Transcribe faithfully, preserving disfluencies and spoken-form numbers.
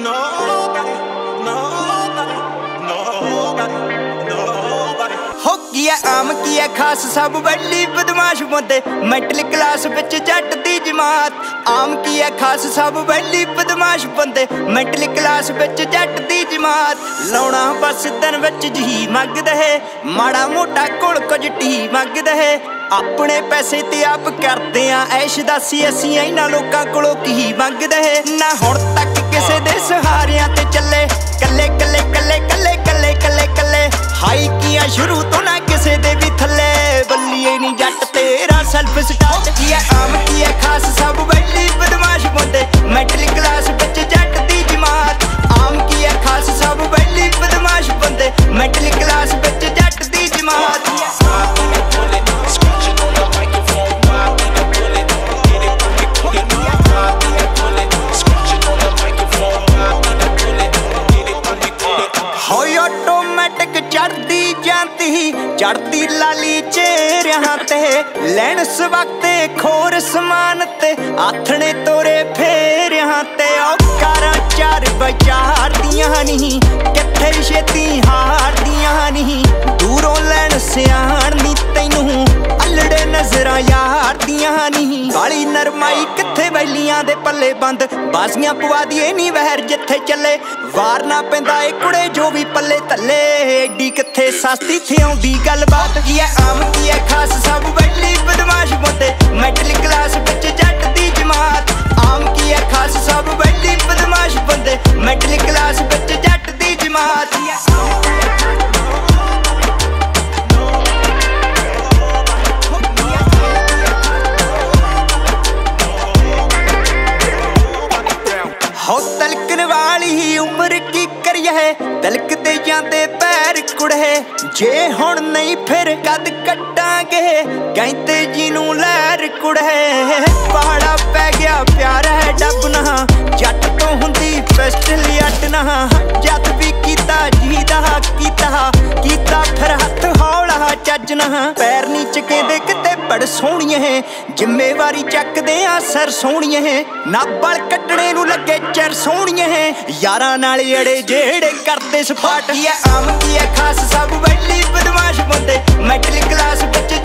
nobody, nobody, nobody, nobody. हो की है आम की है खास सब बड़ी बदमाश बंदे मिडल क्लास विच जट दी जमात। आम की है खास सब बड़ी बदमाश बंदे मिडल क्लास विच जट दी जमात। लाउणा बस दिन विच जी मंगदा है माड़ा मोटा कोल कुछ टी मंगदा है। अपने पैसे ते आप करदे आ ऐश दासी असीं इन्हां लोकां कोलों की मंगदा है। ना हुण तक किसे दे सहारियां ते चले कल्ले कल्ले कल्ले कल्ले कल्ले कल्ले कल्ले हाई किया शुरू तो ना किसे दे भी थल्ले बल्लिए नी जट तेरा सेल्फ स्टार्ट किया। आम की है खास सब बड़ी बदमाश बंदे मिडल क्लास विच जट दी जमात। आम की है खास सब बड़ी बदमाश बंदे मिडल क्लास विच जट दी जमात। ऑटोमैटिक चढ़दी जाती चढ़ती लाली चेहरियां ते लैन सवक्ते खोर समान ते आथने तोरे फेरियां ते औकारां चार बचार दियां नहीं किथे छेती हार दियां नहीं। दूरों लैन सियाण नी तैनू अल्लड़े नजरां यार दियां नहीं। काली नरमाई किथे बैलियां दे पल्ले बंद बाजियां पवा दिए नी वहर जिथे चले वार ना पैंदा ए कुड़े जो भी पल्ले तले एडी किथे सस्ती थे आउंदी गलबात की है। आम की है खास सब बड़ी बदमाश बंदे मिडल क्लास विच जट दी जमात। आम की है खास सब बड़ी बदमाश बंदे मिडल क्लास विच जट दी जमात। हो तलकन वाली ही उम्र की करिए है तलकते जाते पैर कुड़े जे हुण नहीं फिर कद कट्टांगे कहते जिनू लहर कुड़े। पहाड़ा पै गया प्यार है डब ना जट तो हुंदी पिस्टल अट ना जद भी कीता जीदा कीता कीता फिर हथ हौला चज ना। पैर नी चकेंदे किते बड़ सोहणिए है जिम्मेवारी चकदे आ सर सोहणिए है ना बल कट्टणे नू लगे चर सोहणिए है यारां नाल अड़े जेड़े करदे सपाट की है। आम की है खास सब बड़ी बदमाश बंदे मिडल क्लास विच